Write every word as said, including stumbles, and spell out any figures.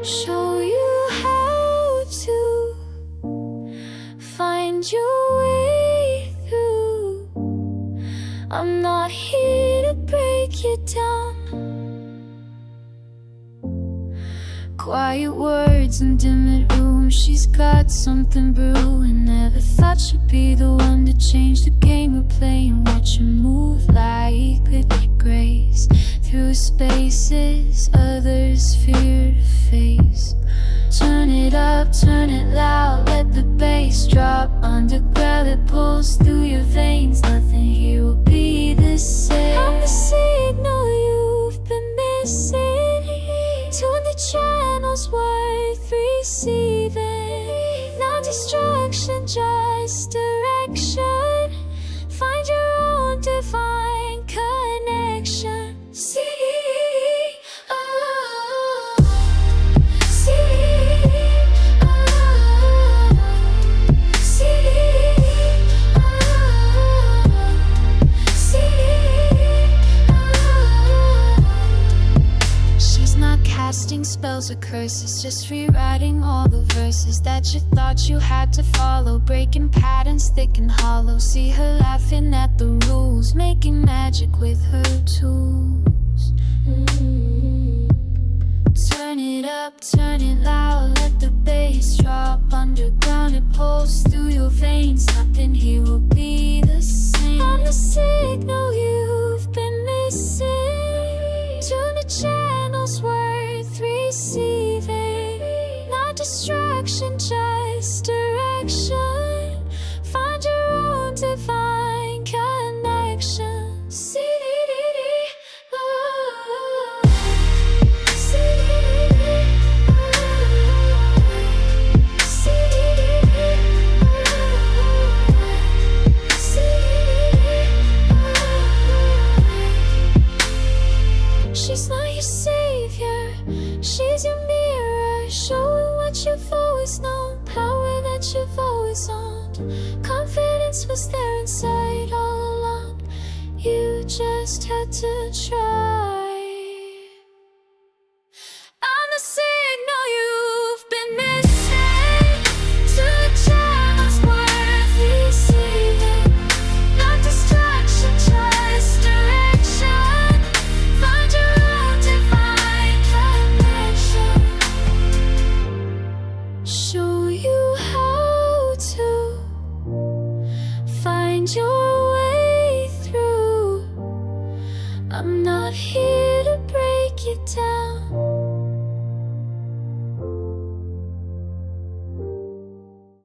show you how to find your way through. I'm not here to break you down. Quiet words in dim rooms, she's got something brewing. Never thought she'd be the one to change the game we're playing. Watch her move like with grace through spaces others fear to face. Turn it up, turn it loud, let the bass drop. Underground it pulls through your veins. Nothing here will be the same. I'm the signal you've been missing. Tune the channels worth receiving. Not distraction, just direction. Find your own divine connection. See, oh, see, oh, see, oh, see, oh. She's not casting spells or curses, just rewriting all the verses that you thought you had to follow. Breaking patterns thick and hollow. See her laughing at the rules, making magic with her tools. Mm-hmm. Turn it up, turn it loud, let the bass drop. Underground it pulls through your veins. Nothing here will be the same. I'm the signal you've been missing. Tune the channels worth receiving. Not distraction, just direction. Find your own divine connection. See, oh, see, oh, see, oh, see, oh. She's not your savior, she's your mirror, showing what you've always known, power that you've always owned. Confidence was there inside all along, you just had to try.